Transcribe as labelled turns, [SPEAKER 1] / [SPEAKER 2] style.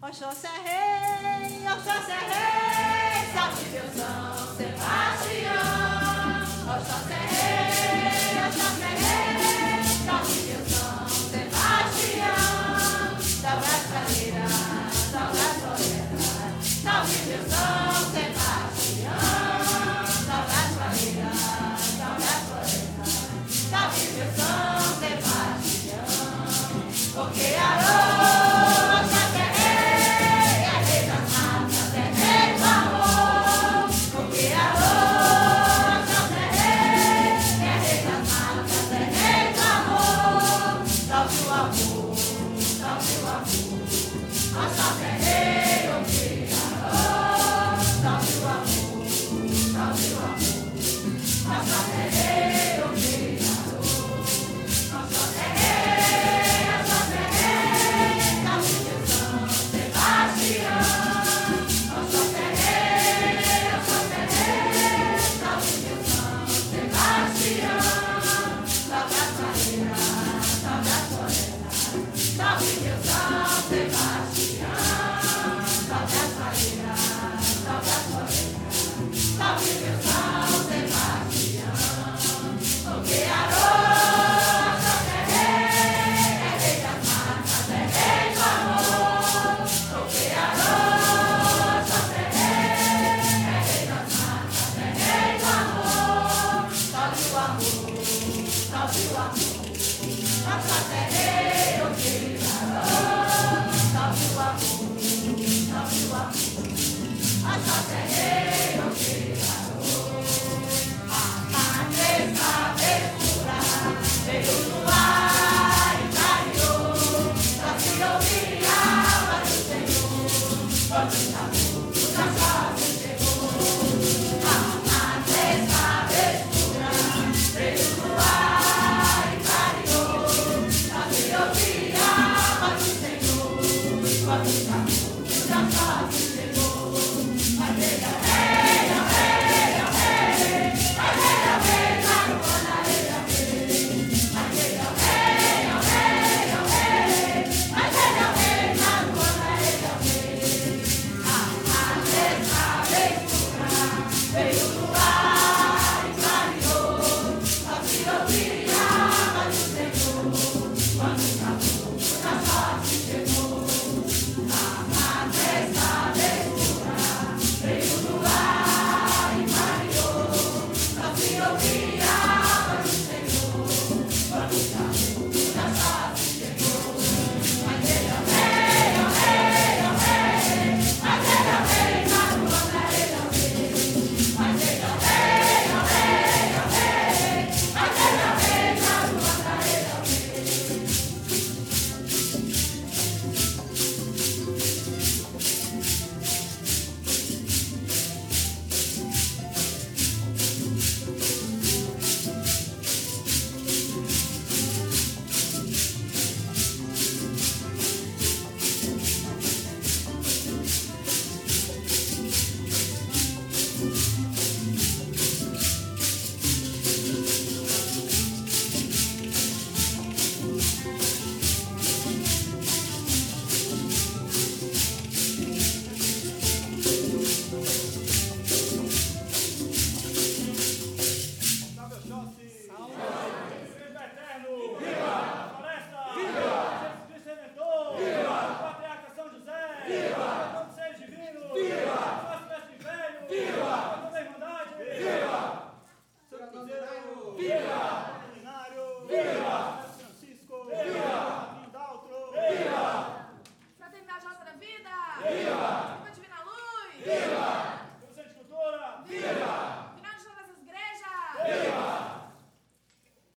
[SPEAKER 1] Oxóssi é rei, Oxóssi é rei, salve meu São Sebastião. Oxóssi é rei, Oxóssi é rei, salve meu São Sebastião. Salve as caleiras, salve as florestas, salve meu São Sebastião. Salve as caleiras, salve as florestas, salve meu São Sebastião. Porque Arô salve meu São